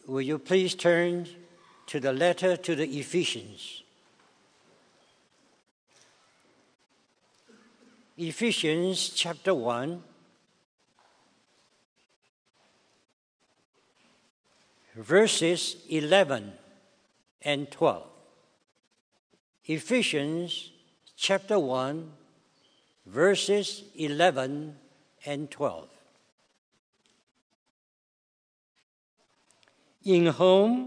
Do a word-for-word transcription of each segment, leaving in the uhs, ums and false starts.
Will you please turn to the letter to the Ephesians? Ephesians chapter one, verses eleven and twelve. Ephesians chapter one, verses eleven and twelve. In whom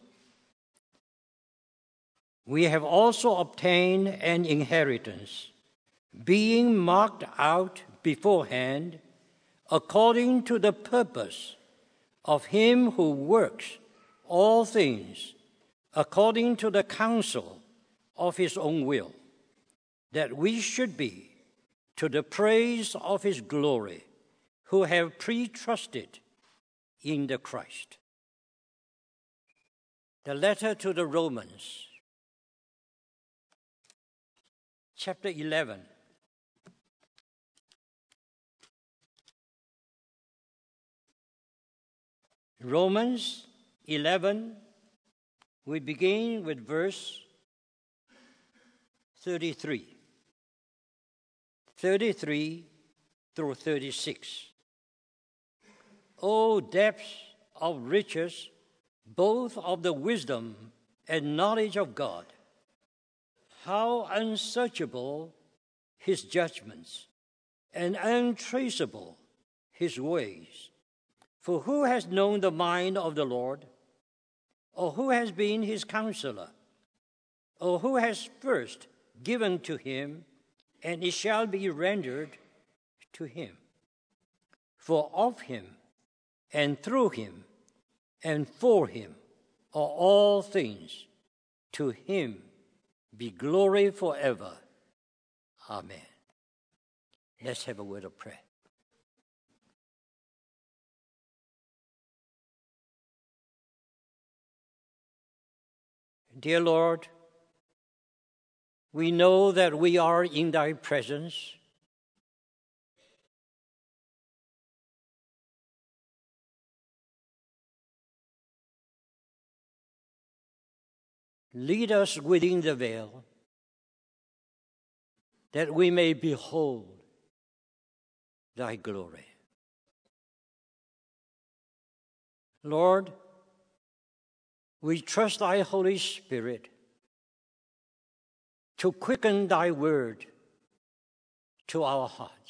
we have also obtained an inheritance, being marked out beforehand according to the purpose of him who works all things according to the counsel of his own will, that we should be to the praise of his glory, who have pre-trusted in the Christ. The letter to the Romans, chapter eleven. Romans eleven, we begin with verse thirty-three. thirty-three through thirty-six. O depths of riches, both of the wisdom and knowledge of God! How unsearchable his judgments, and untraceable his ways! For who has known the mind of the Lord? Or who has been his counselor? Or who has first given to him, and it shall be rendered to him? For of him, and through him, and for him are all things. To him be glory forever. Amen. Let's have a word of prayer. Dear Lord, we know that we are in thy presence. Lead us within the veil, that we may behold thy glory. Lord, we trust thy Holy Spirit to quicken thy word to our hearts.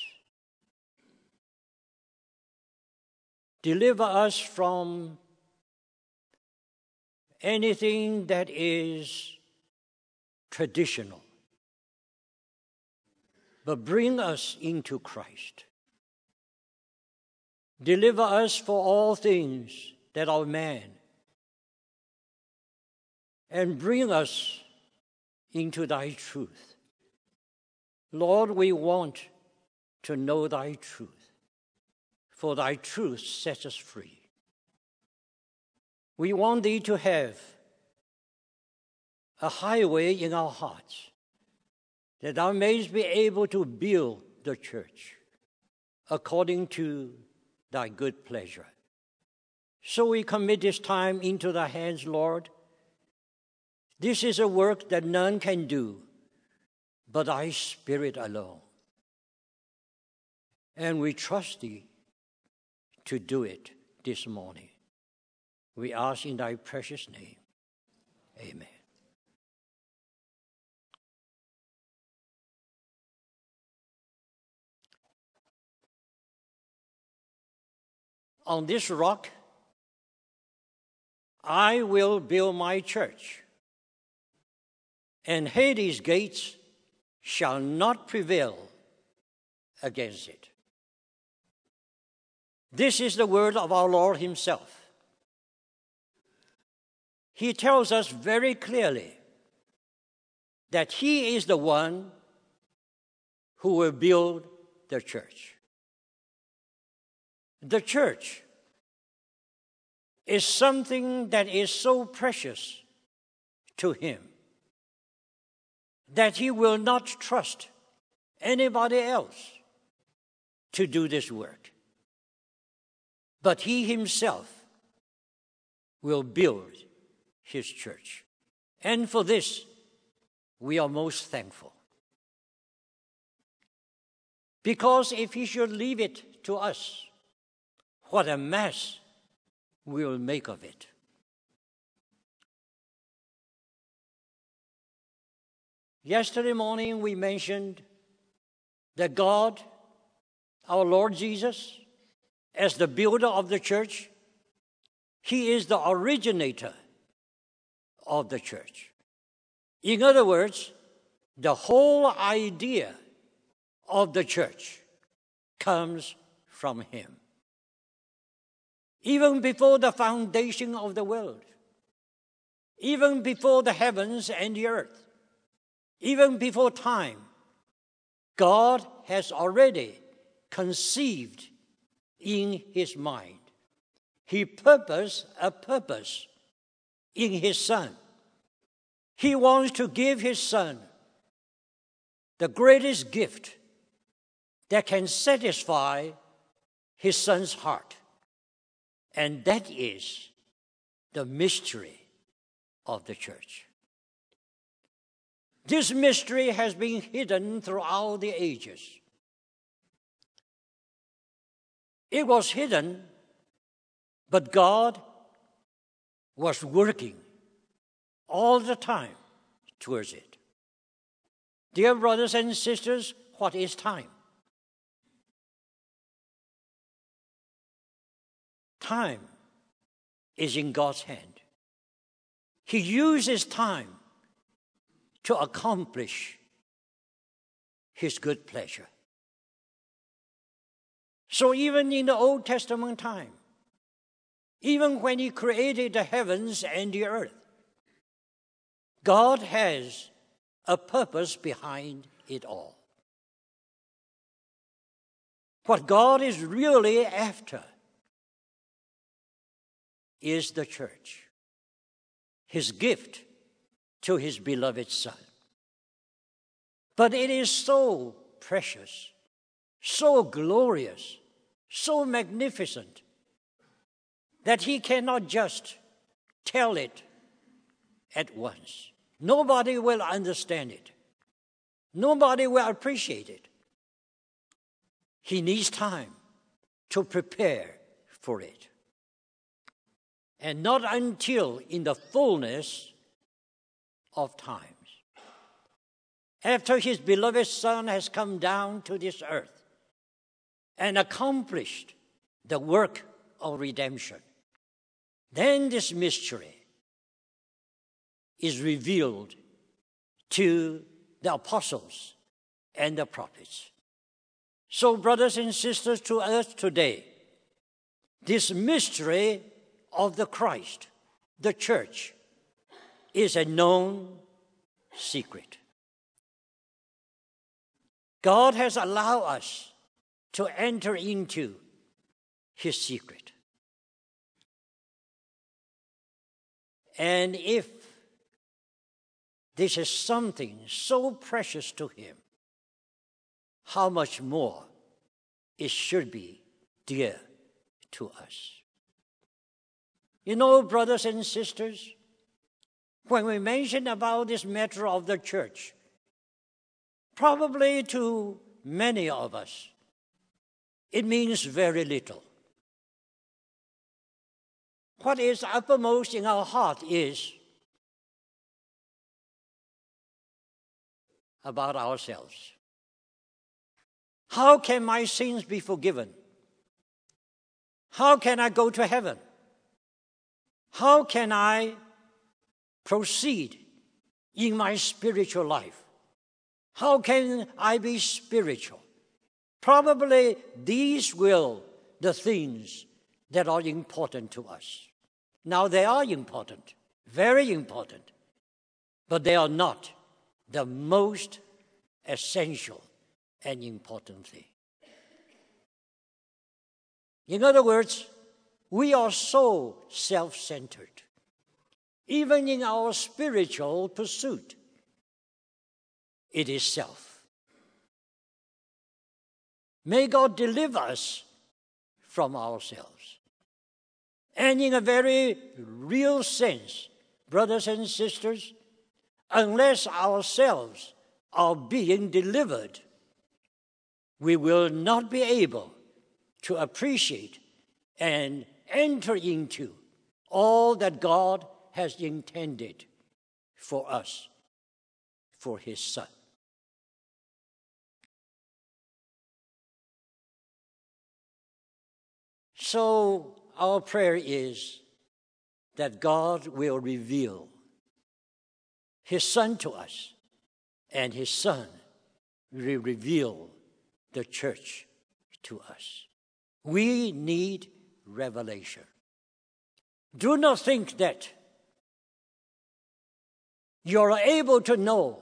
Deliver us from anything that is traditional, but bring us into Christ. Deliver us for all things that are man, and bring us into thy truth. Lord, we want to know thy truth, for thy truth sets us free. We want thee to have a highway in our hearts, that thou mayest be able to build the church according to thy good pleasure. So we commit this time into thy hands, Lord. This is a work that none can do but thy Spirit alone. And we trust thee to do it this morning. We ask in thy precious name. Amen. On this rock, I will build my church, and Hades' gates shall not prevail against it. This is the word of our Lord himself. He tells us very clearly that he is the one who will build the church. The church is something that is so precious to him that he will not trust anybody else to do this work. But he himself will build his church. And for this, we are most thankful. Because if he should leave it to us, what a mess we will make of it. Yesterday morning we mentioned that God, our Lord Jesus, as the builder of the church, he is the originator of the church. In other words, the whole idea of the church comes from him. Even before the foundation of the world, even before the heavens and the earth, even before time, God has already conceived in his mind. He purposed a purpose in his Son. He wants to give his Son the greatest gift that can satisfy his Son's heart. And that is the mystery of the church. This mystery has been hidden throughout the ages. It was hidden, but God was working all the time towards it. Dear brothers and sisters, what is time? Time is in God's hand. He uses time to accomplish his good pleasure. So even in the Old Testament time, even when he created the heavens and the earth, God has a purpose behind it all. What God is really after is the church, his gift to his beloved Son. But it is so precious, so glorious, so magnificent that he cannot just tell it at once. Nobody will understand it. Nobody will appreciate it. He needs time to prepare for it. And not until in the fullness of times, after his beloved Son has come down to this earth and accomplished the work of redemption, then this mystery is revealed to the apostles and the prophets. So, brothers and sisters, to us today, this mystery of the Christ, the church, is a known secret. God has allowed us to enter into his secret. And if this is something so precious to him, how much more it should be dear to us. You know, brothers and sisters, when we mention about this matter of the church, probably to many of us, it means very little. What is uppermost in our heart is about ourselves. How can my sins be forgiven? How can I go to heaven? How can I proceed in my spiritual life? How can I be spiritual? Probably these will the things that are important to us. Now they are important, very important, but they are not the most essential and important thing. In other words, we are so self-centered, even in our spiritual pursuit. It is self. May God deliver us from ourselves And in a very real sense, brothers and sisters, unless ourselves are being delivered, we will not be able to appreciate and enter into all that God has intended for us, for His Son. So our prayer is that God will reveal His Son to us, and His Son will reveal the church to us. We need revelation. Do not think that you are able to know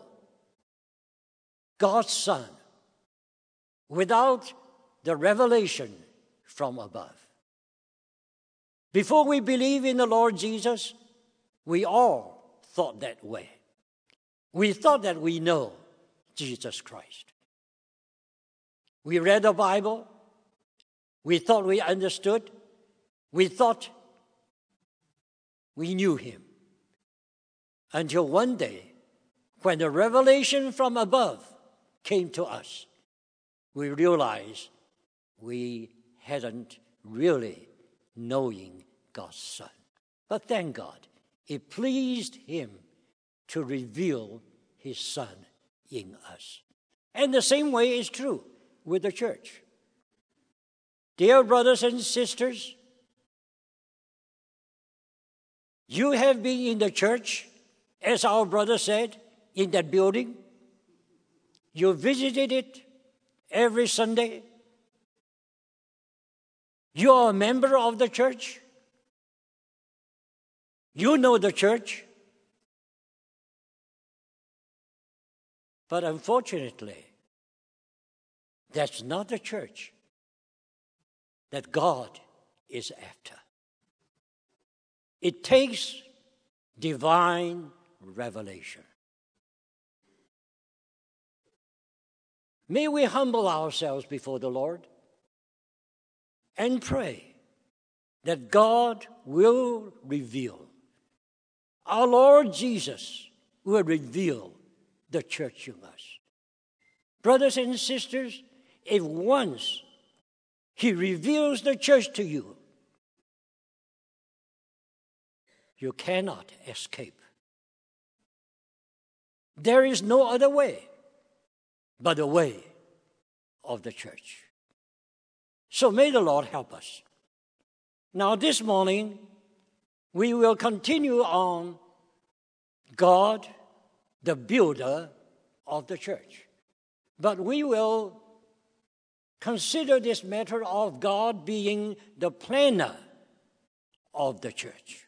God's Son without the revelation from above. Before we believe in the Lord Jesus, we all thought that way. We thought that we know Jesus Christ. We read the Bible. We thought we understood. We thought we knew Him. Until one day, when the revelation from above came to us, we realized we hadn't really knowing God's Son. But thank God, it pleased Him to reveal His Son in us. And the same way is true with the church. Dear brothers and sisters, you have been in the church, as our brother said, in that building. You visited it every Sunday. You are a member of the church. You know the church. But unfortunately, that's not the church that God is after. It takes divine revelation. May we humble ourselves before the Lord and pray that God will reveal. Our Lord Jesus will reveal the church to us. Brothers and sisters, if once He reveals the church to you, you cannot escape. There is no other way but the way of the church. So may the Lord help us. Now this morning, we will continue on God, the builder of the church. But we will consider this matter of God being the planner of the church.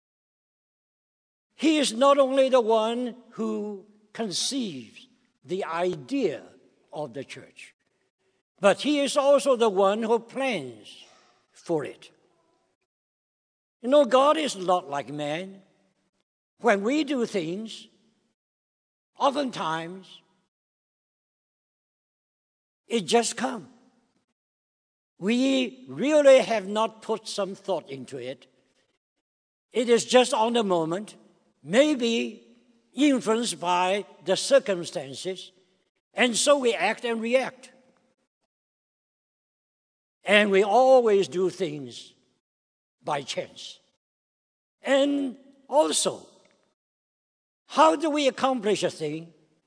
He is not only the one who conceives the idea of the church, but He is also the one who plans for it. You know, God is not like man. When we do things, oftentimes it just comes. We really have not put some thought into it. It is just on the moment, maybe influenced by the circumstances, and so we act and react. And we always do things by chance. And also, how do we accomplish a thing?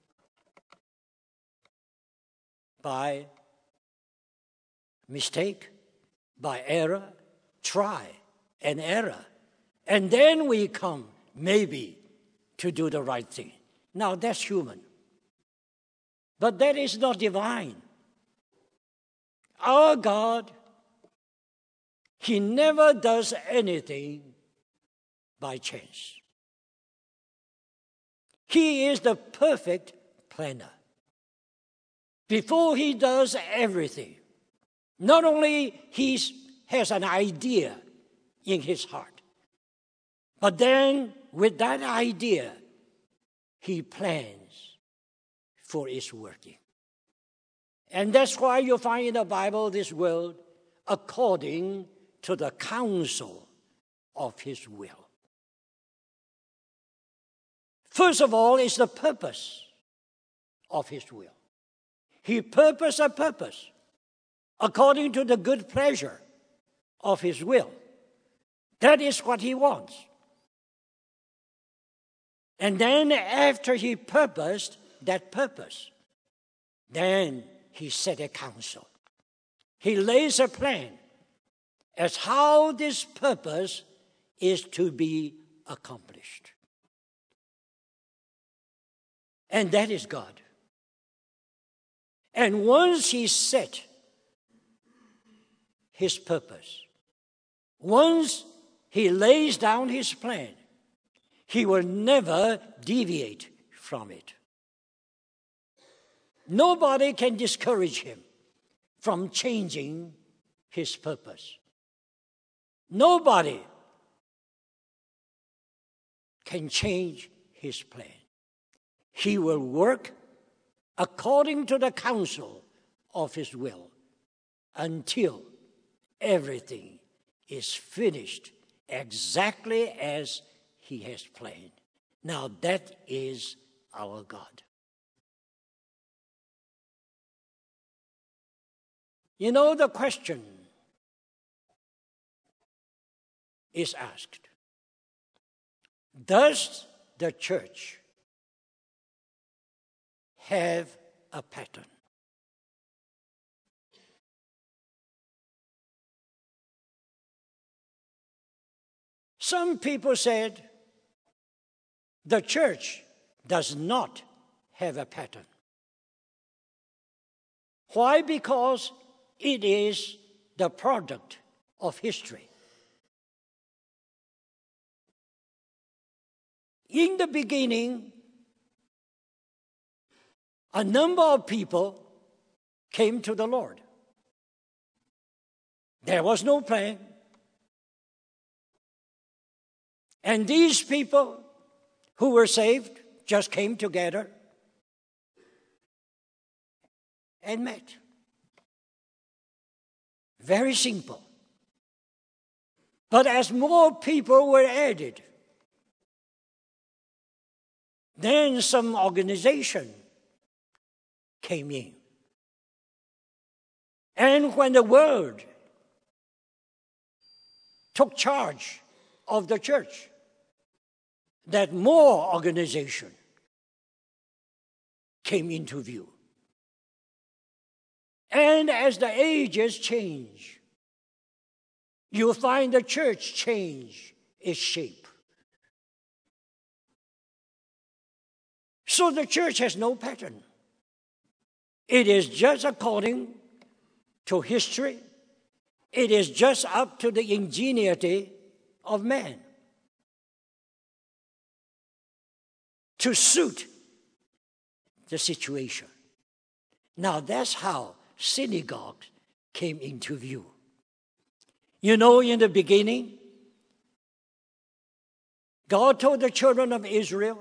By mistake, by error, try and error. And then we come, maybe, to do the right thing. Now, that's human. But that is not divine. Our God, He never does anything by chance. He is the perfect planner. Before He does everything, not only He has an idea in His heart, but then with that idea, He plans for its working. And that's why you find in the Bible this word, according to the counsel of his will. First of all is the purpose of his will. He purposed a purpose according to the good pleasure of his will. That is what he wants. And then after he purposed that purpose, then he set a counsel. He lays a plan as how this purpose is to be accomplished. And that is God. And once he set his purpose, once he lays down his plan, he will never deviate from it. Nobody can discourage him from changing his purpose. Nobody can change his plan. He will work according to the counsel of his will until everything is finished exactly as he has planned. Now that is our God. You know, the question is asked, does the church have a pattern? Some people said the church does not have a pattern. Why? Because it is the product of history. In the beginning, a number of people came to the Lord. There was no plan. And these people who were saved just came together and met. Very simple. But as more people were added, then some organization came in. And when the Word took charge of the church, that more organization came into view. And as the ages change, you'll find the church change its shape. So the church has no pattern. It is just according to history. It is just up to the ingenuity of man to suit the situation. Now that's how synagogues came into view. You know, in the beginning, God told the children of Israel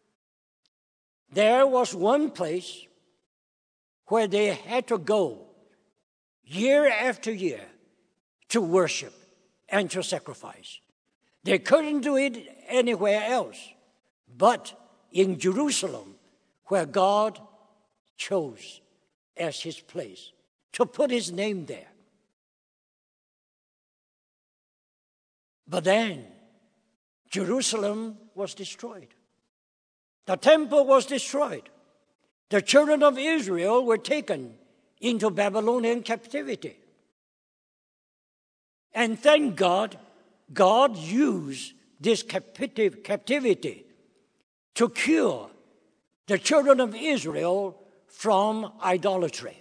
there was one place where they had to go year after year to worship and to sacrifice. They couldn't do it anywhere else but in Jerusalem, where God chose as his place to put his name there. But then Jerusalem was destroyed. The temple was destroyed. The children of Israel were taken into Babylonian captivity. And thank God, God used this captiv- captivity to cure the children of Israel from idolatry.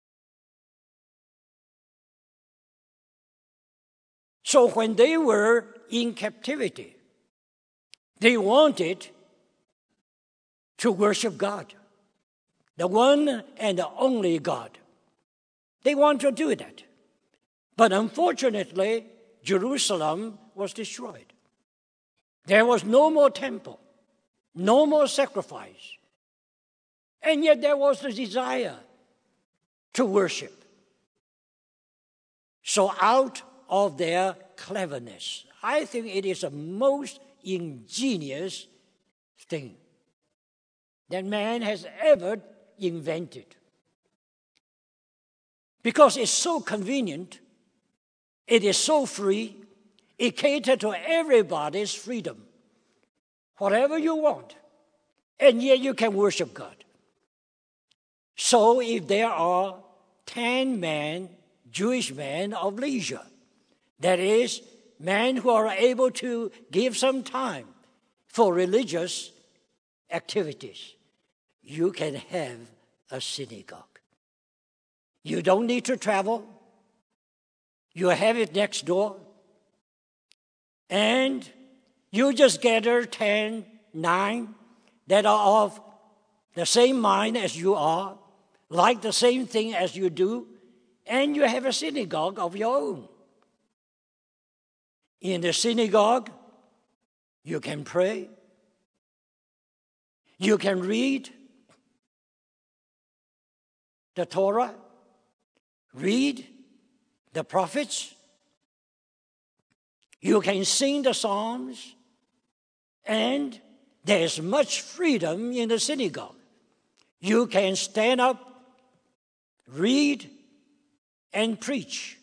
So when they were in captivity, they wanted to worship God, the one and the only God. They want to do that. But unfortunately, Jerusalem was destroyed. There was no more temple, no more sacrifice. And yet there was the desire to worship. So out of their cleverness, I think it is the most ingenious thing that man has ever invented. Because it's so convenient, it is so free, it caters to everybody's freedom. Whatever you want, and yet you can worship God. So if there are ten men, Jewish men of leisure, that is, men who are able to give some time for religious activities, you can have a synagogue. You don't need to travel. You have it next door. And you just gather ten, nine that are of the same mind as you are, like the same thing as you do, and you have a synagogue of your own. In the synagogue, you can pray. You can read the Torah, read the prophets. You can sing the psalms, and there's much freedom in the synagogue. You can stand up, read, and preach.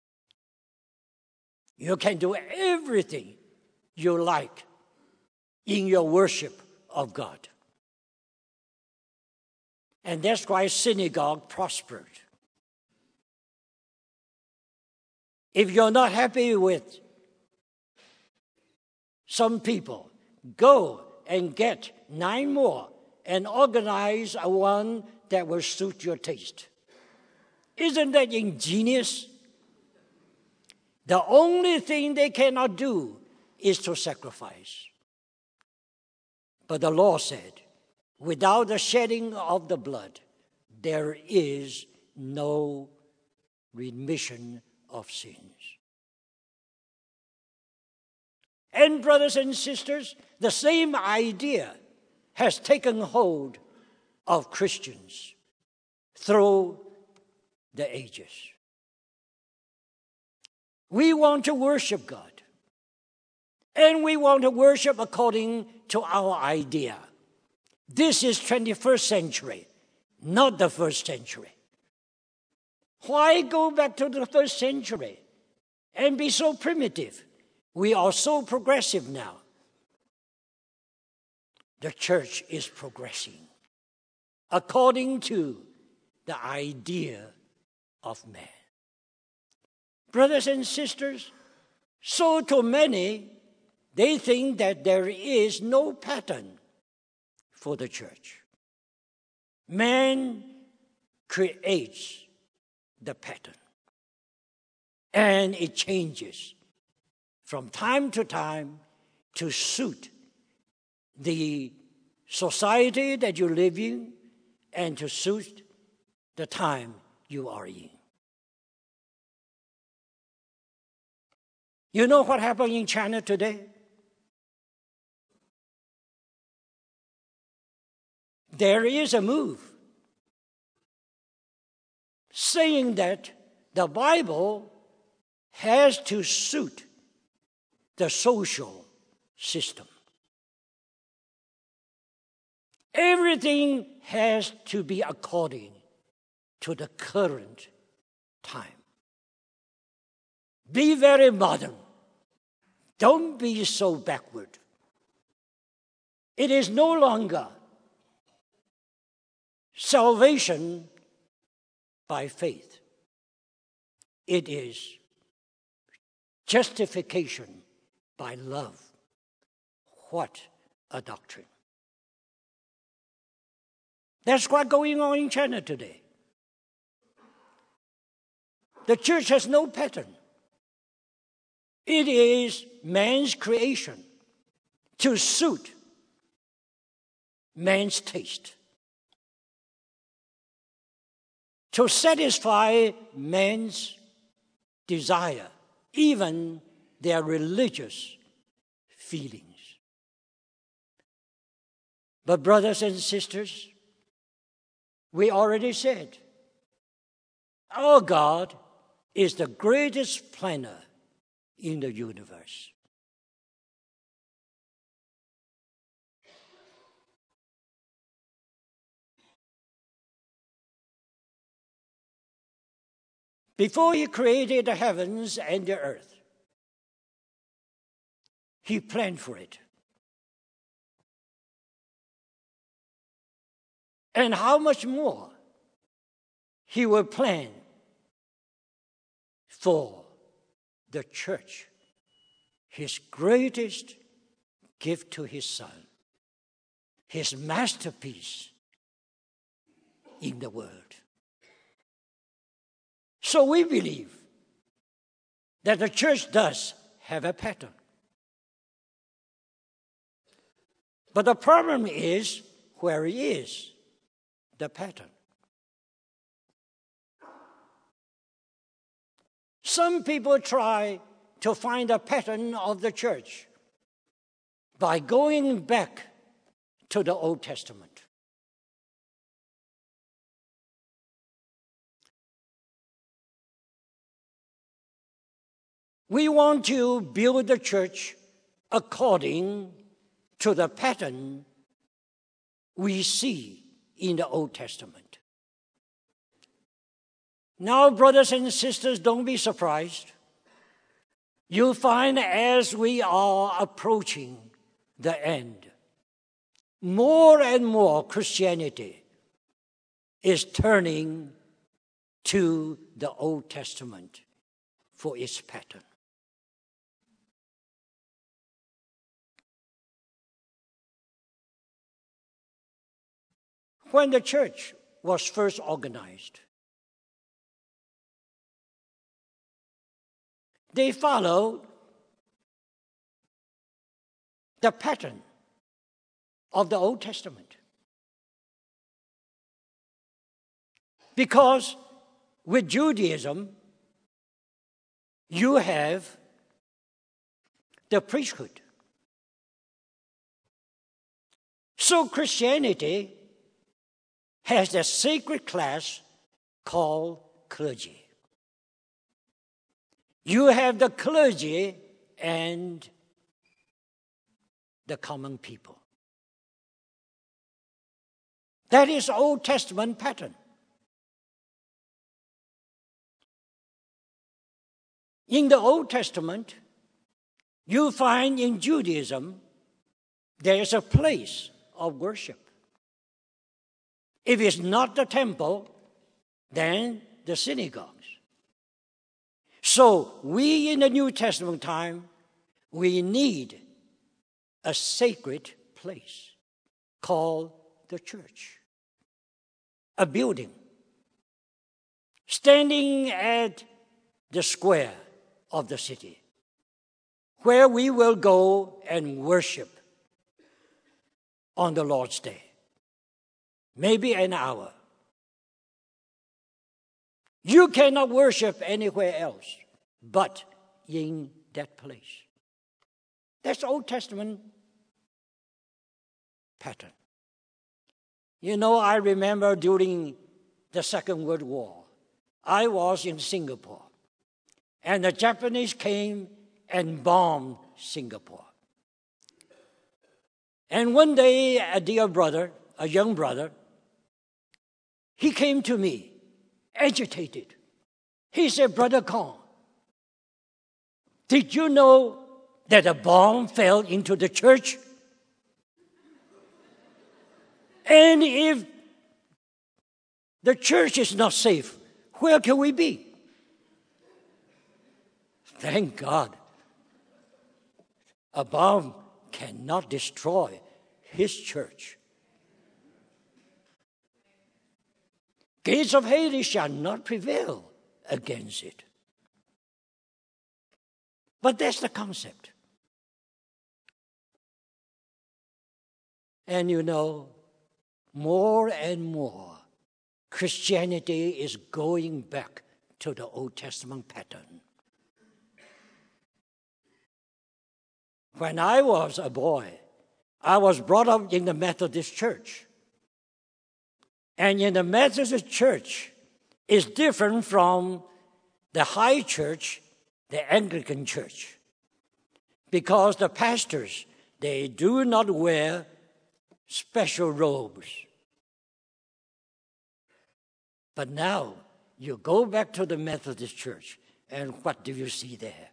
You can do everything you like in your worship of God. And that's why synagogue prospered. If you're not happy with some people, go and get nine more and organize a one that will suit your taste. Isn't that ingenious? The only thing they cannot do is to sacrifice. But the law said, without the shedding of the blood, there is no remission of sins. And brothers and sisters, the same idea has taken hold of Christians through the ages. We want to worship God, and we want to worship according to our idea. This is twenty-first century, not the first century. Why go back to the first century and be so primitive? We are so progressive now. The church is progressing according to the idea of man. Brothers and sisters, so to many, they think that there is no pattern for the church. Man creates the pattern, and it changes from time to time to suit the society that you live in and to suit the time you are in. You know what happened in China today? There is a move saying that the Bible has to suit the social system. Everything has to be according to the current time. Be very modern. Don't be so backward. It is no longer salvation by faith. It is justification by love. What a doctrine. That's what's going on in China today. The church has no pattern. It is man's creation to suit man's taste, to satisfy man's desire, even their religious feelings. But brothers and sisters, we already said, our God is the greatest planner in the universe. Before he created the heavens and the earth, he planned for it. And how much more he will plan for the church, his greatest gift to his son, his masterpiece in the world. So we believe that the church does have a pattern. But the problem is, where is the pattern? Some people try to find a pattern of the church by going back to the Old Testament. We want to build the church according to the pattern we see in the Old Testament. Now, brothers and sisters, don't be surprised. You'll find as we are approaching the end, more and more Christianity is turning to the Old Testament for its pattern. When the church was first organized, they followed the pattern of the Old Testament. Because with Judaism, you have the priesthood. So Christianity has a sacred class called clergy. You have the clergy and the common people. That is Old Testament pattern. In the Old Testament, you find in Judaism, there is a place of worship. If it's not the temple, then the synagogues. So we in the New Testament time, we need a sacred place called the church. A building standing at the square of the city where we will go and worship on the Lord's Day. Maybe an hour. You cannot worship anywhere else but in that place. That's Old Testament pattern. You know, I remember during the Second World War, I was in Singapore, and the Japanese came and bombed Singapore. And one day, a dear brother, a young brother, he came to me, agitated. He said, "Brother Kong, did you know that a bomb fell into the church? And if the church is not safe, where can we be?" Thank God, a bomb cannot destroy his church. Gates of Hades shall not prevail against it. But that's the concept. And you know, more and more, Christianity is going back to the Old Testament pattern. When I was a boy, I was brought up in the Methodist church. And in the Methodist church, it's different from the high church, the Anglican church. Because the pastors, they do not wear special robes. But now, You go back to the Methodist Church, and what do you see there?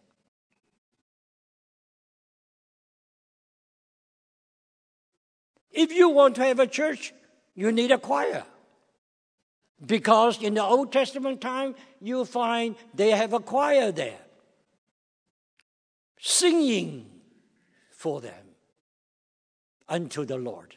If you want to have a church, you need a choir. Because in the Old Testament time, you find they have a choir there, singing for them unto the Lord.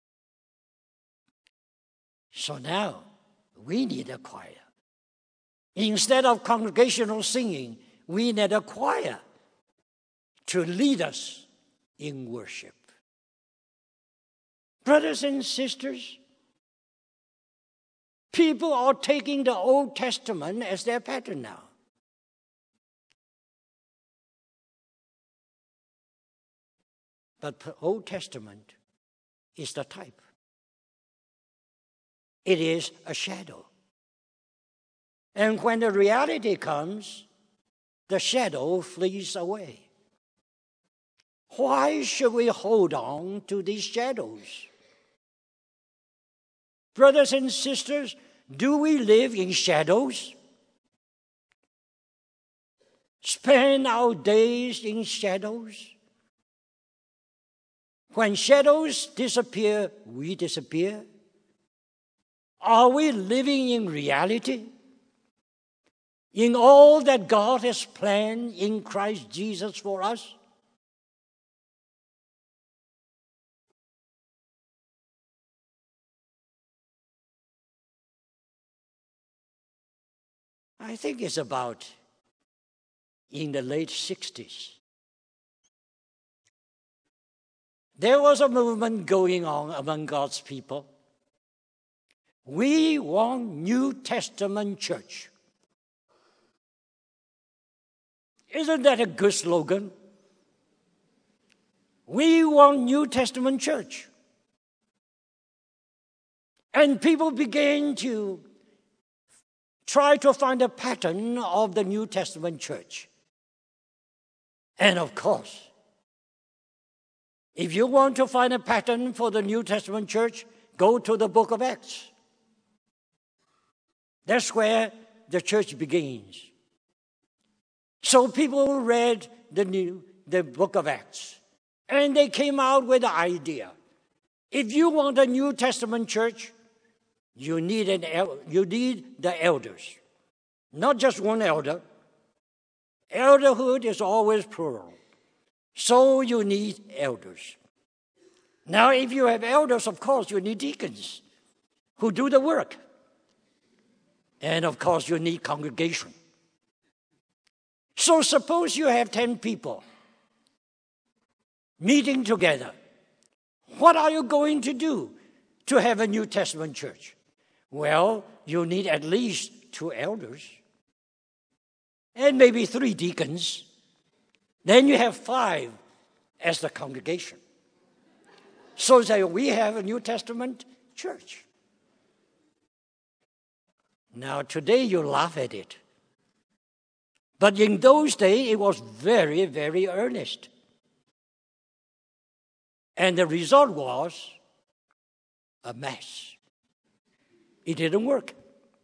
So now, we need a choir. Instead of congregational singing, we need a choir to lead us in worship. Brothers and sisters, people are taking the Old Testament as their pattern now. But the Old Testament is the type. It is a shadow. And when the reality comes, the shadow flees away. Why should we hold on to these shadows? Brothers and sisters, do we live in shadows? Spend our days in shadows? When shadows disappear, we disappear. Are we living in reality? In all that God has planned in Christ Jesus for us? I think it's about in the late sixties. There was a movement going on among God's people. We want New Testament church. Isn't that a good slogan? We want New Testament church. And people began to try to find a pattern of the New Testament church. And of course, if you want to find a pattern for the New Testament church, go to the book of Acts. That's where the church begins. So people read the new, the book of Acts, and they came out with the idea. If you want a New Testament church, you need an el- you need the elders, not just one elder. Elderhood is always plural. So you need elders. Now, if you have elders, of course, you need deacons who do the work. And of course, you need congregation. So suppose you have ten people meeting together. What are you going to do to have a New Testament church? Well, you need at least two elders and maybe three deacons. Then you have five as the congregation. So that we have a New Testament church. Now, today you laugh at it. But in those days, it was very, very earnest. And the result was a mess. It didn't work.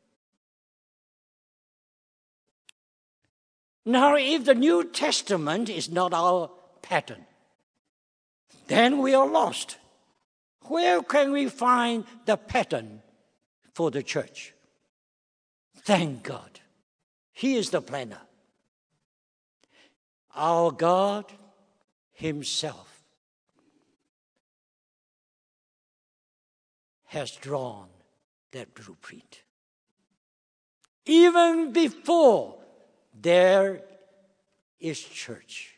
Now, if the New Testament is not our pattern, then we are lost. Where can we find the pattern for the church? Thank God. He is the planner. Our God Himself has drawn that blueprint. Even before there is church.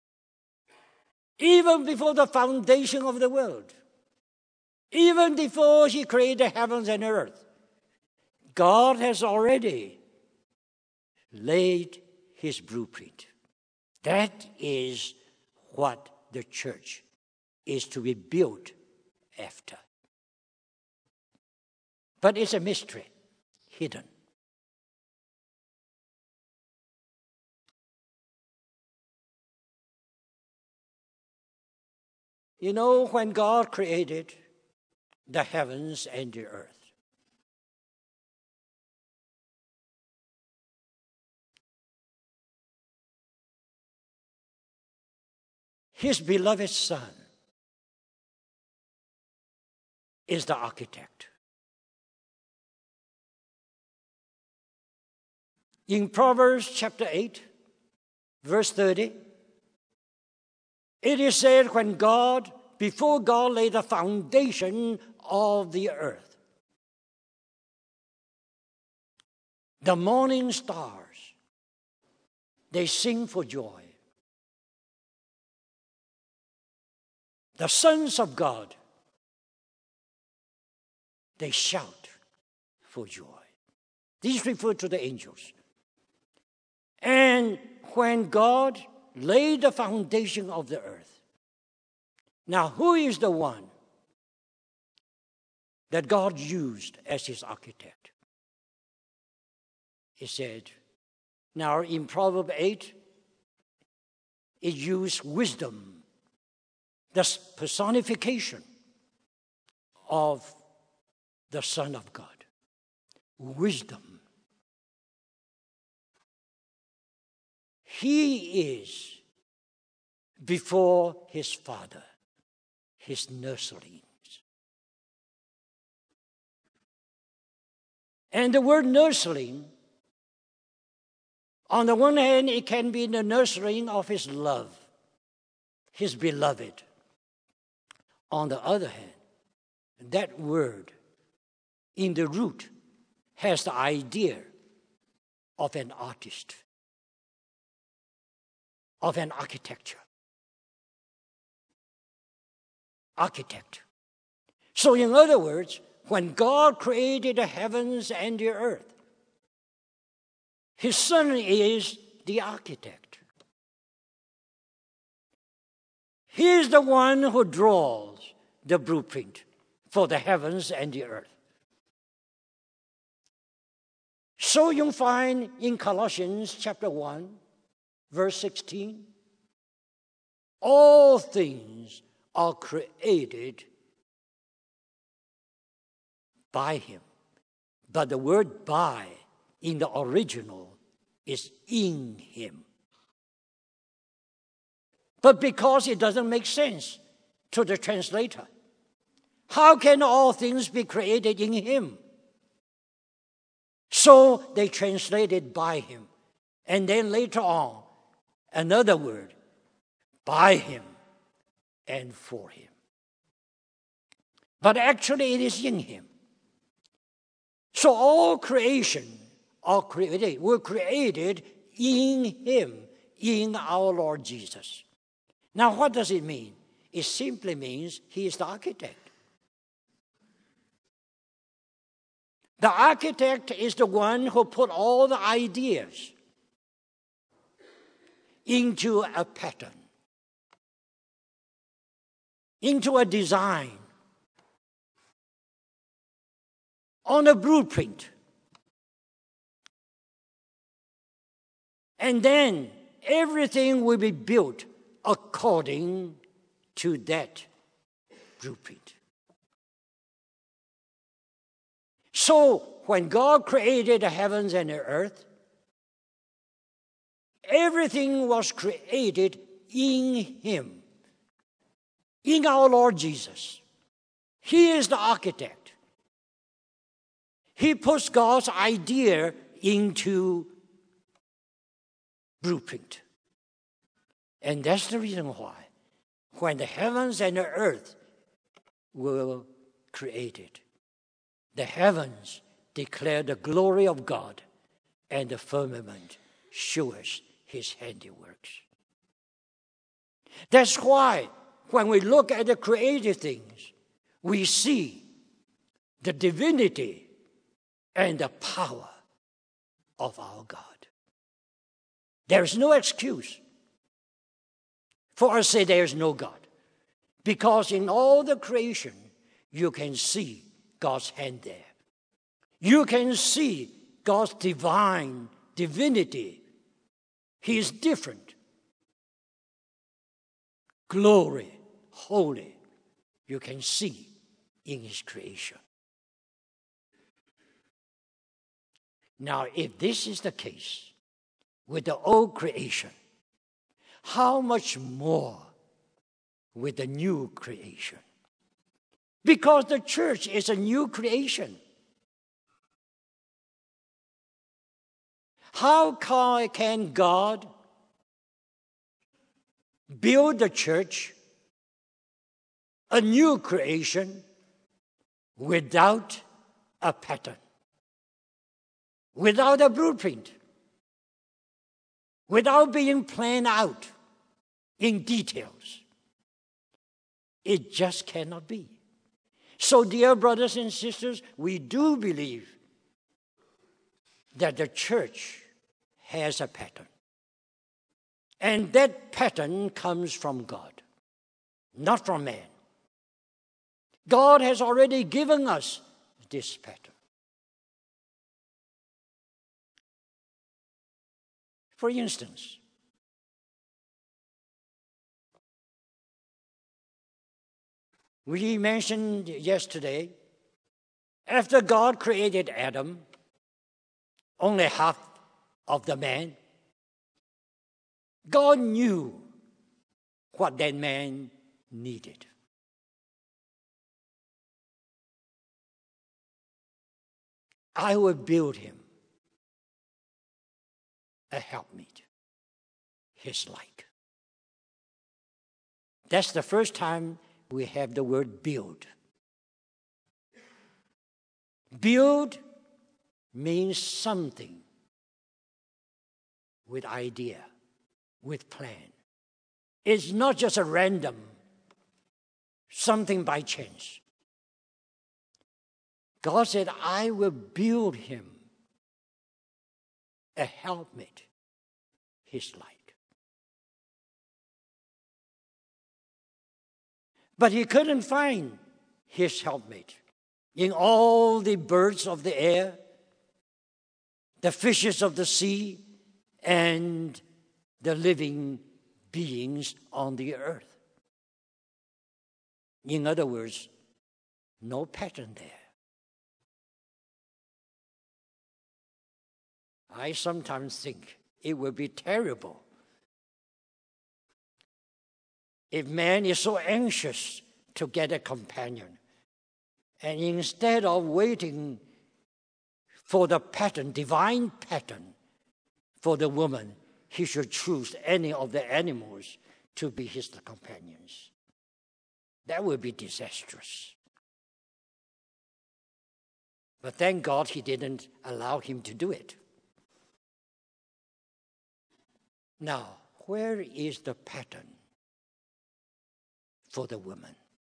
Even before the foundation of the world. Even before He created the heavens and earth. God has already laid His blueprint. That is what the church is to be built after. But it's a mystery, hidden. You know, when God created the heavens and the earth, His beloved Son is the architect. In Proverbs chapter eight, verse thirty, it is said when God, before God laid the foundation of the earth, the morning stars, they sing for joy. The sons of God, they shout for joy. These refer to the angels. And when God laid the foundation of the earth, now who is the one that God used as his architect? He said, now in Proverbs eight, it used wisdom, the personification of the Son of God. Wisdom. He is before his Father, his nurslings. And the word nursling, on the one hand, it can be the nursling of his love, his beloved. On the other hand, that word in the root has the idea of an artist, of an architecture. Architect. So in other words, when God created the heavens and the earth, his Son is the architect. He is the one who draws the blueprint for the heavens and the earth. So you'll find in Colossians chapter one, verse sixteen, all things are created by him. But the word by in the original is in him. But because it doesn't make sense to the translator, how can all things be created in him? So they translated by him. And then later on, another word, by him and for him. But actually it is in him. So all creation are created, were created in him, in our Lord Jesus. Now what does it mean? It simply means he is the architect. The architect is the one who put all the ideas into a pattern, into a design, on a blueprint. And then everything will be built according to that blueprint. So when God created the heavens and the earth, everything was created in him, in our Lord Jesus. He is the architect. He puts God's idea into blueprint. And that's the reason why when the heavens and the earth were created, the heavens declare the glory of God, and the firmament shows his handiworks. That's why when we look at the created things, we see the divinity and the power of our God. There is no excuse for us to say there is no God, because in all the creation, you can see God's hand there. You can see God's divine divinity. He is different. Glory, holy, you can see in his creation. Now, if this is the case with the old creation, how much more with the new creation. Because the church is a new creation. How can God build the church, a new creation, without a pattern, without a blueprint, without being planned out in details? It just cannot be. So, dear brothers and sisters, we do believe that the church has a pattern. And that pattern comes from God, not from man. God has already given us this pattern. For instance, we mentioned yesterday, after God created Adam, only half of the man, God knew what that man needed. I will build him a helpmeet, his like. That's the first time we have the word build. Build means something with idea, with plan. It's not just a random, something by chance. God said, I will build him a helpmate, his like. But he couldn't find his helpmate in all the birds of the air, the fishes of the sea, and the living beings on the earth. In other words, no pattern there. I sometimes think it would be terrible if man is so anxious to get a companion, and instead of waiting for the pattern, divine pattern, for the woman, he should choose any of the animals to be his companions. That would be disastrous. But thank God he didn't allow him to do it. Now, where is the pattern for the woman?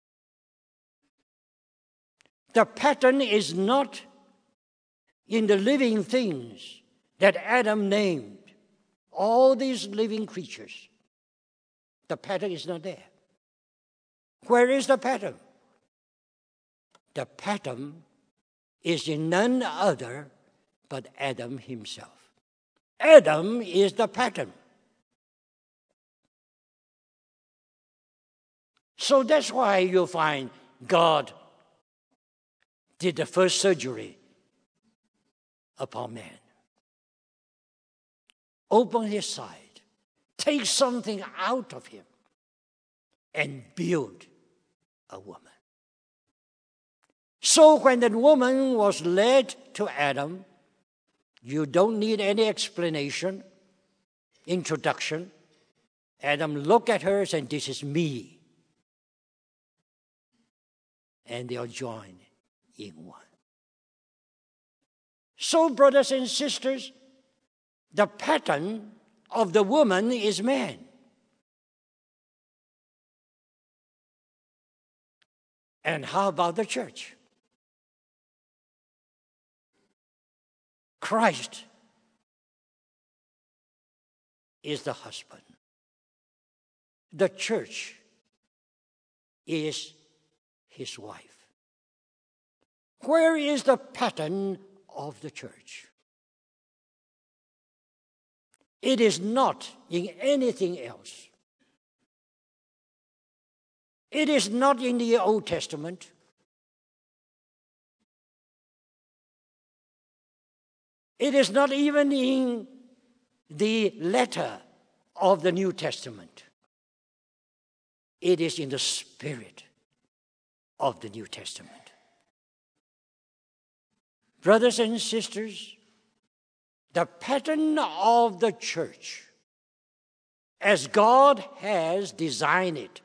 The pattern is not in the living things that Adam named, all these living creatures. The pattern is not there. Where is the pattern? The pattern is in none other but Adam himself. Adam is the pattern. So that's why you find God did the first surgery upon man. Open his side, take something out of him, and build a woman. So when the woman was led to Adam, you don't need any explanation, introduction. Adam looked at her and said, this is me. And they are joined in one. So, brothers and sisters, the pattern of the woman is man. And how about the church? Christ is the husband. The church is his wife. Where is the pattern of the church? It is not in anything else. It is not in the Old Testament. It is not even in the letter of the New Testament. It is in the spirit of the New Testament. Brothers and sisters, the pattern of the church, as God has designed it,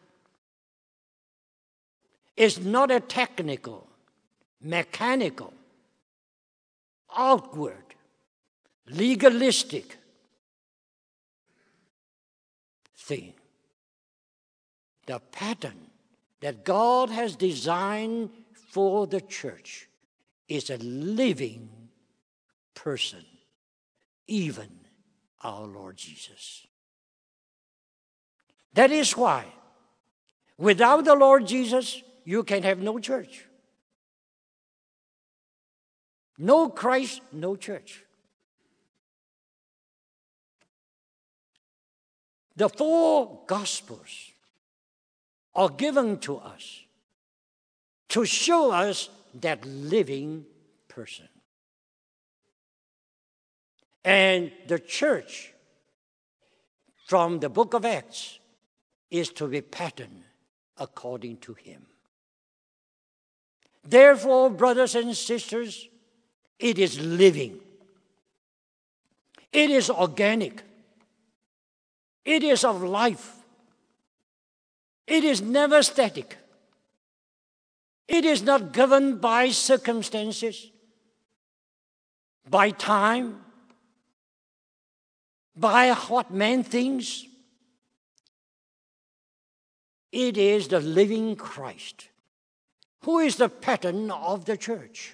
is not a technical, mechanical, outward, legalistic thing. The pattern that God has designed for the church is a living person, even our Lord Jesus. That is why, without the Lord Jesus, you can have no church. No Christ, no church. The four Gospels are given to us to show us that living person. And the church, from the book of Acts, is to be patterned according to him. Therefore, brothers and sisters, it is living. It is organic. It is of life. It is never static. It is not governed by circumstances, by time, by what man thinks. It is the living Christ who is the pattern of the church.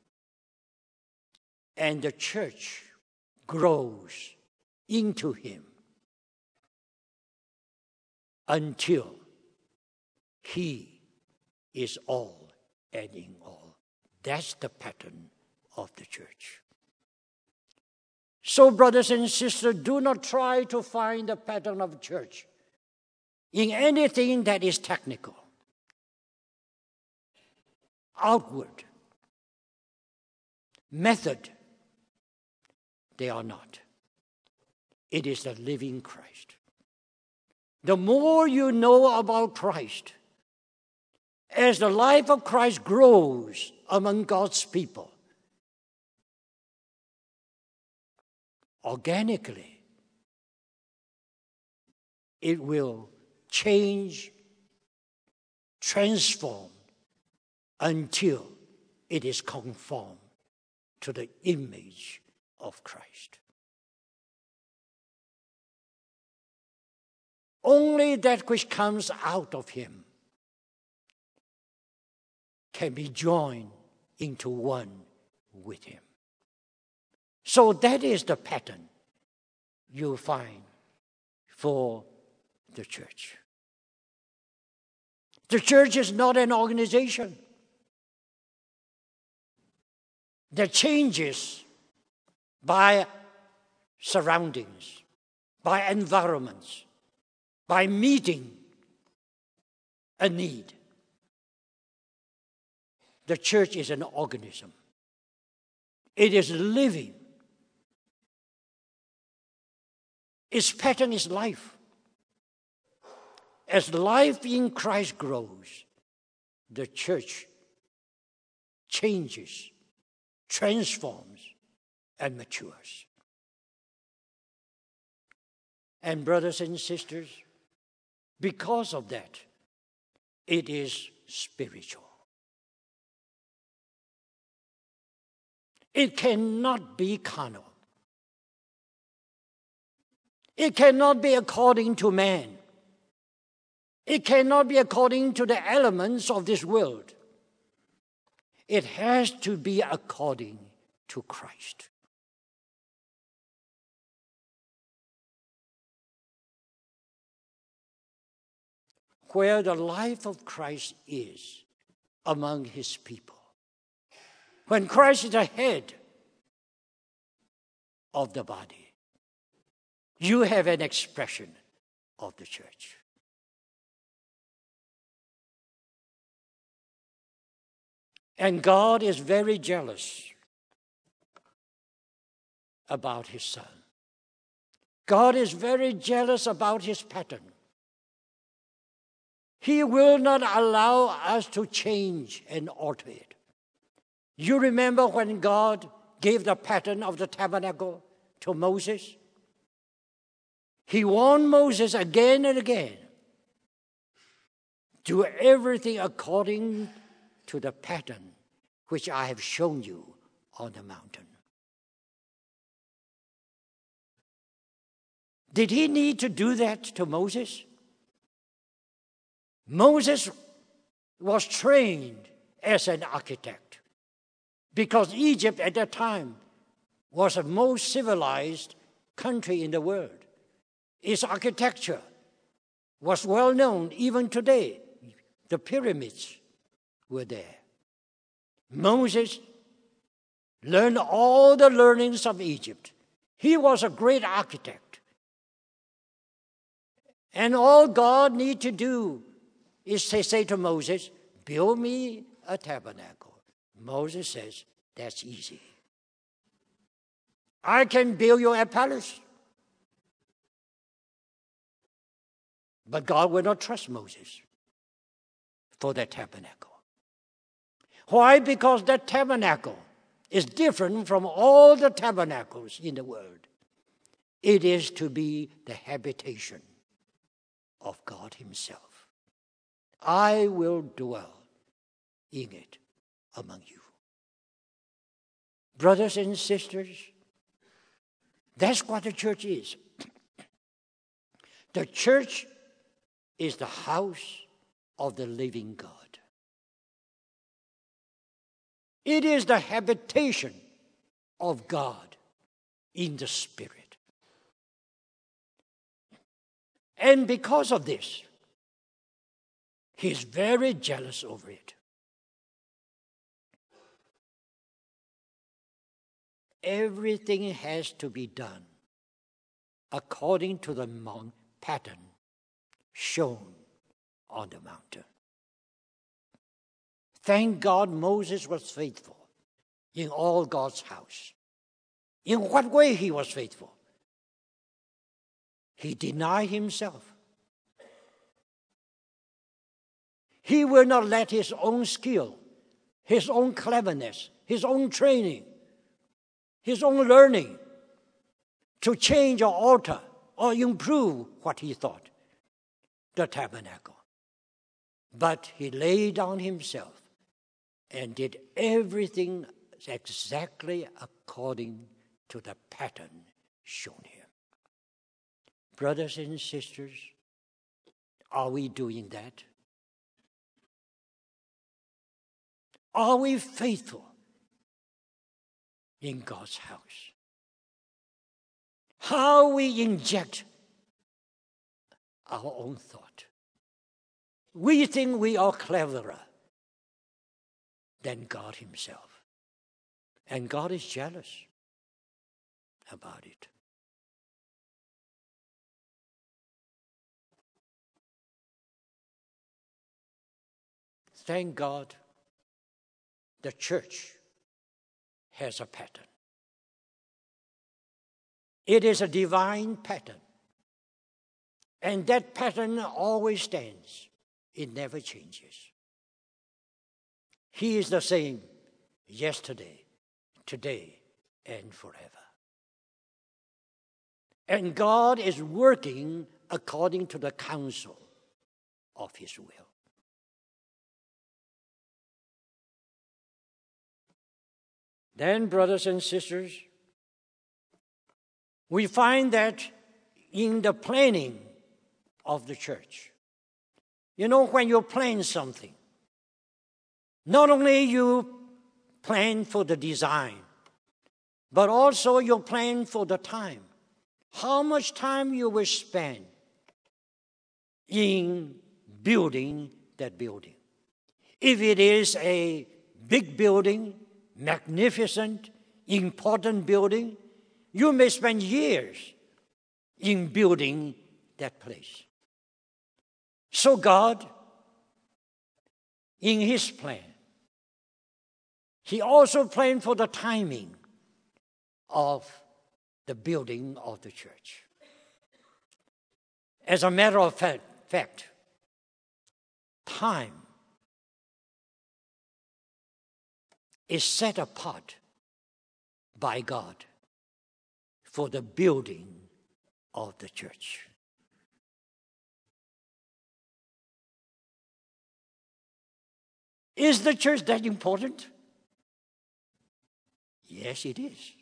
And the church grows into him until he is all and in all. That's the pattern of the church. So, brothers and sisters, do not try to find the pattern of the church in anything that is technical, outward, method. They are not. It is the living Christ. The more you know about Christ, as the life of Christ grows among God's people, organically, it will change, transform, until it is conformed to the image of Christ. Only that which comes out of him can be joined into one with him. So that is the pattern you find for the church. The church is not an organization that changes by surroundings, by environments, by meeting a need. The church is an organism. It is living. Its pattern is life. As life in Christ grows, the church changes, transforms, and matures. And brothers and sisters, because of that, it is spiritual. It cannot be carnal. It cannot be according to man. It cannot be according to the elements of this world. It has to be according to Christ. Where the life of Christ is among his people, when Christ is the head of the body, you have an expression of the church. And God is very jealous about his Son. God is very jealous about his pattern. He will not allow us to change and alter it. You remember when God gave the pattern of the tabernacle to Moses? He warned Moses again and again, do everything according to the pattern which I have shown you on the mountain. Did he need to do that to Moses? Moses was trained as an architect because Egypt at that time was the most civilized country in the world. Its architecture was well known even today. The pyramids were there. Moses learned all the learnings of Egypt. He was a great architect. And all God needed to do is to say to Moses, build me a tabernacle. Moses says, that's easy. I can build you a palace. But God will not trust Moses for that tabernacle. Why? Because that tabernacle is different from all the tabernacles in the world. It is to be the habitation of God himself. I will dwell in it among you. Brothers and sisters, that's what the church is. The church is the house of the living God. It is the habitation of God in the Spirit. And because of this, he is very jealous over it. Everything has to be done according to the pattern shown on the mountain. Thank God Moses was faithful in all God's house. In what way he was faithful? He denied himself. He will not let his own skill, his own cleverness, his own training, his own learning to change or alter or improve what he thought, the tabernacle. But he laid down himself and did everything exactly according to the pattern shown here. Brothers and sisters, are we doing that? Are we faithful in God's house? How we inject our own thought. We think we are cleverer than God himself. And God is jealous about it. Thank God the church has a pattern. It is a divine pattern. And that pattern always stands. It never changes. He is the same yesterday, today, and forever. And God is working according to the counsel of his will. Then, brothers and sisters, we find that in the planning of the church. You know, when you plan something, not only you plan for the design, but also you plan for the time. How much time you will spend in building that building. If it is a big building, magnificent, important building, you may spend years in building that place. So God, in his plan, he also planned for the timing of the building of the church. As a matter of fact, fact time is set apart by God for the building of the church. Is the church that important? Yes, it is.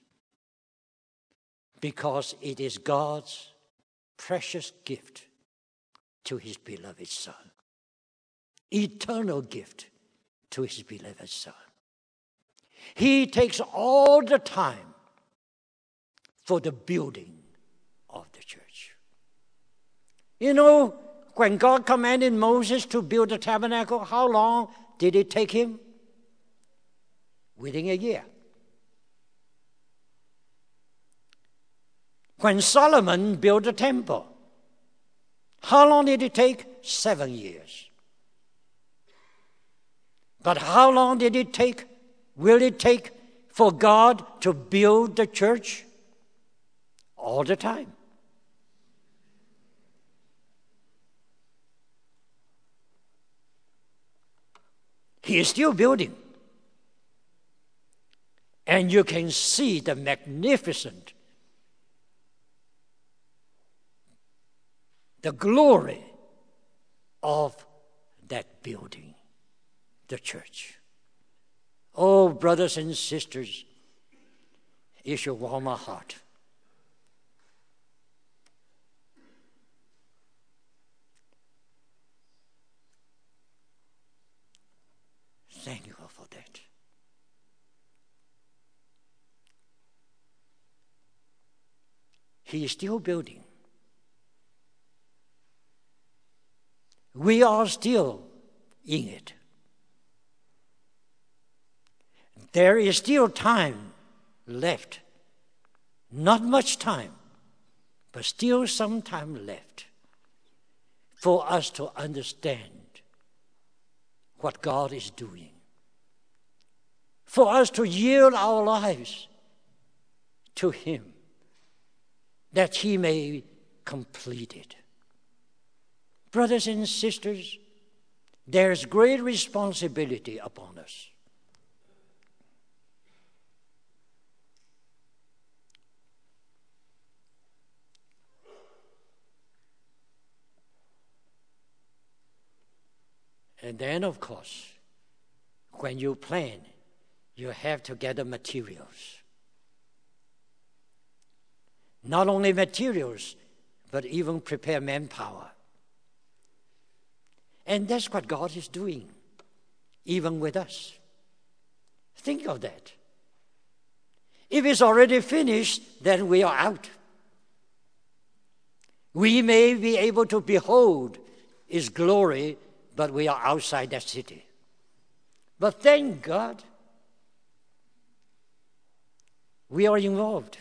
Because it is God's precious gift to his beloved Son. Eternal gift to his beloved Son. He takes all the time for the building of the church. You know, when God commanded Moses to build the tabernacle, how long did it take him? Within a year. When Solomon built the temple, how long did it take? Seven years. But how long did it take, will it take for God to build the church? All the time. He is still building. And you can see the magnificent, the glory of that building, the church. Oh, brothers and sisters, it should warm my heart. Thank you for that. He is still building. We are still in it. There is still time left. Not much time, but still some time left for us to understand what God is doing. For us to yield our lives to him, that he may complete it. Brothers and sisters, there's great responsibility upon us. And then, of course, when you plan, you have to gather materials. Not only materials, but even prepare manpower. And that's what God is doing, even with us. Think of that. If it's already finished, then we are out. We may be able to behold his glory, but we are outside that city. But thank God, we are involved.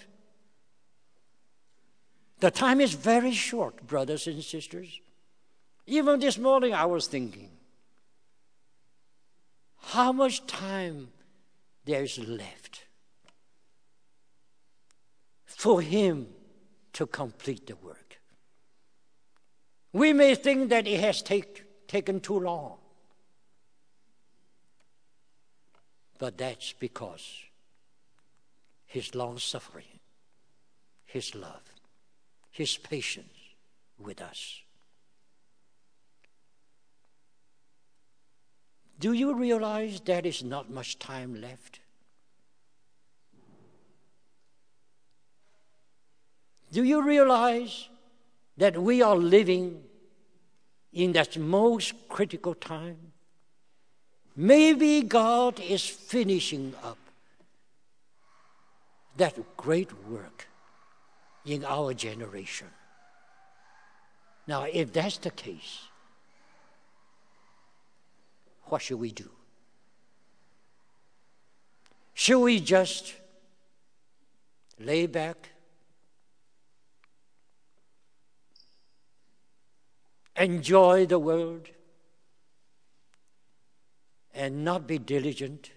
The time is very short, brothers and sisters. Even this morning I was thinking, how much time there is left for him to complete the work. We may think that it has take, taken too long, but that's because his long suffering, his love, his patience with us. Do you realize there is not much time left? Do you realize that we are living in that most critical time? Maybe God is finishing up that great work in our generation. Now, if that's the case, what should we do? Should we just lay back enjoy the world and not be diligent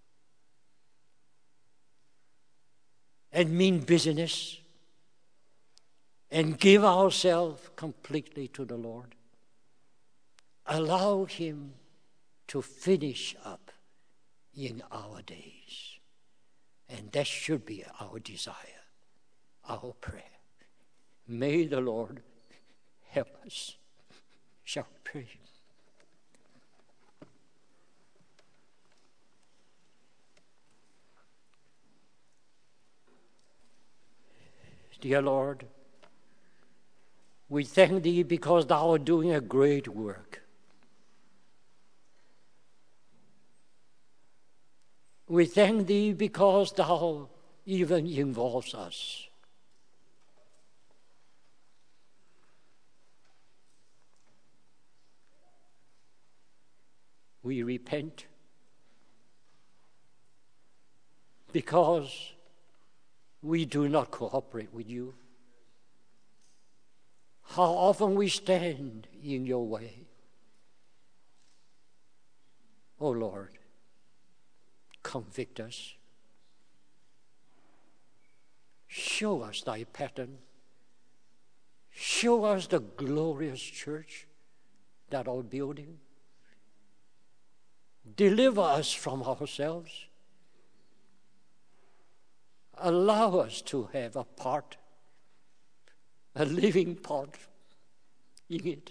and mean business and give ourselves completely to the Lord? allow him to finish up in our days. And that should be our desire, our prayer. May the Lord help us. Shall we pray? Dear Lord, we thank Thee because Thou art doing a great work. We thank Thee because Thou even involves us. We repent because we do not cooperate with You. How often we stand in Your way. Oh Lord, convict us. Show us Thy pattern. Show us the glorious church that are building. Deliver us from ourselves. Allow us to have a part, a living part in it.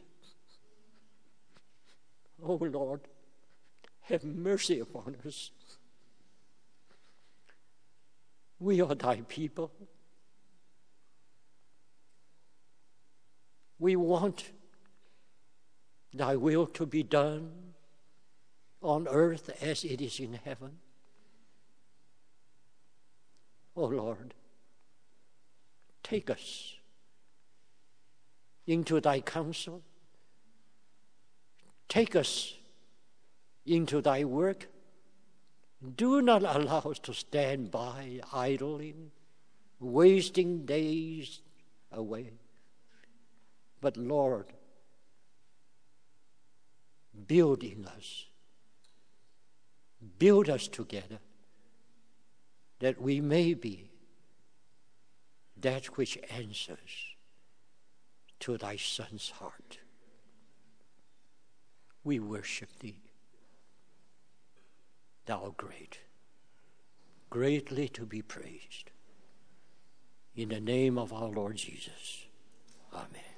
Oh Lord, have mercy upon us. We are Thy people. We want Thy will to be done on earth as it is in heaven. Oh Lord, take us into Thy counsel. Take us into Thy work. Do not allow us to stand by idling, wasting days away. But Lord, build in us. Build us together that we may be that which answers to Thy Son's heart. We worship Thee. Thou art great, greatly to be praised. In the name of our Lord Jesus, amen.